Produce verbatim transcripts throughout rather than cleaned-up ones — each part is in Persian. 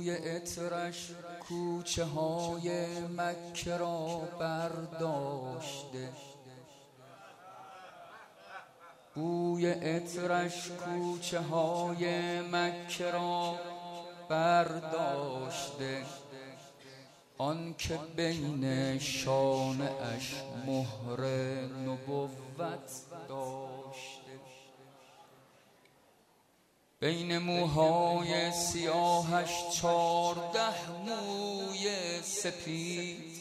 بوی عطرش کوچه های مکه را برداشته، بوی عطرش کوچه های مکه را برداشته، آن که بین شانه اش مهر نبوت داشته، بین موهای سیاهش چارده موی سپید،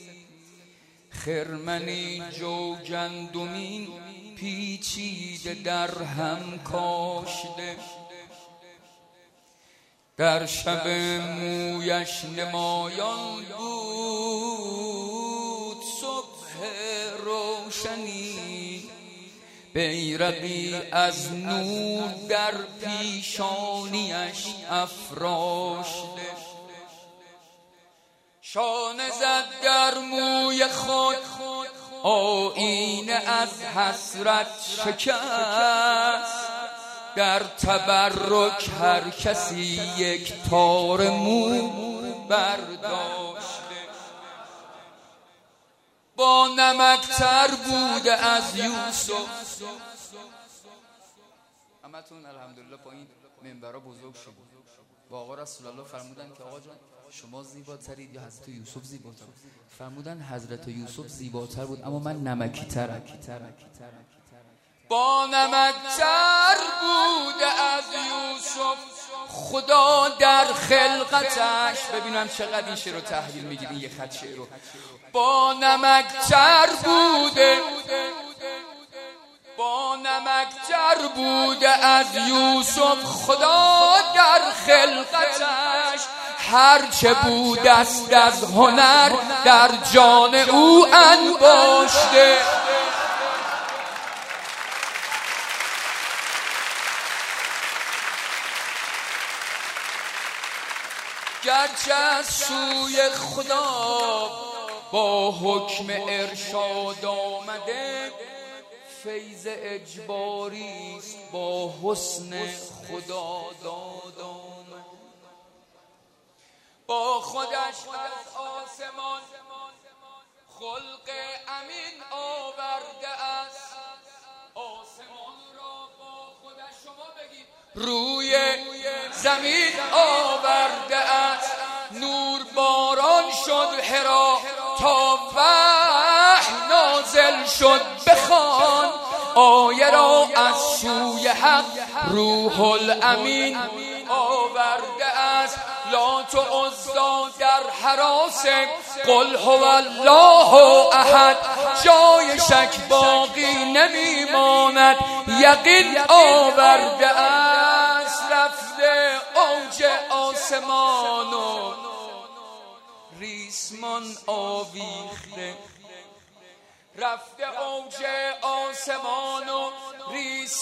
خرمنی جوگندمی پیچیده در هم کاشته، در شب مویش نمایان بود صبح روشنی، بیرقی از نور در پیشانیش افراشته، شانه زد در موی خود آیینه از حسرت شکست، در تبرک هر کسی یک تار مو برداشته، با نمکتر بوده از یوسف. همتون الحمدلله با این منبرها بزرگ شد. با آقا رسول الله فرمودن که آقا جان شما زیباترید یا حضرت یوسف زیباتر؟ فرمودن حضرت یوسف زیباتر بود اما من نمکی ترم. با نمکتر بوده از یوسف خدا در خلقتش. ببینم چقدر این شعر رو تحویل میگیرین یه خط شعر رو. با نمکتر بوده با نمکتر بوده از یوسف خدا در خلقتش، هرچه بود است از هنر در جان او انباشته. گرچه از سوی خدا با حکم ارشاد آمده، فیض اجباری است با حسن خدا داد آمد. با خودش از آسمان خلق امین آورده است، آسمان را با خودش شما بگید روی زمین آورده است. نور باران شد حرا تا وحی نازل شد بخوان، آیه را از سوی حق روح الامین آورده است. لات و عزی در هراس قل هو الله احد، جای شک باقی نمیماند یقین آورده است. رفته اوج آسمان و ریسمان آویخته، رفته اوج آسمان و ریسمان